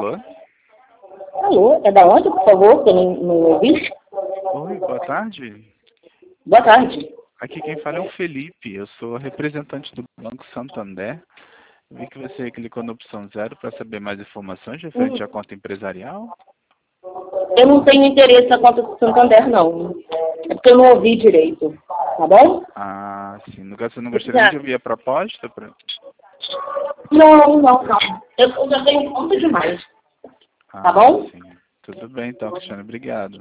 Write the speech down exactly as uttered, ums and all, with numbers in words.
Alô? Alô, é da onde, por favor, que eu não, não ouvi? Oi, boa tarde. Boa tarde. Aqui quem fala é o Felipe, eu sou representante do Banco Santander. Vi que você clicou na opção zero para saber mais informações referente Hum. à conta empresarial. Eu não tenho interesse na conta do Santander, não. É porque eu não ouvi direito, tá bom? Ah, sim. No caso, você não gostaria nem de ouvir a proposta? Pra... Não, não, não. Eu, eu já tenho conta demais, Ah, tá bom? sim. Tudo bem então, Cristiano. Obrigado.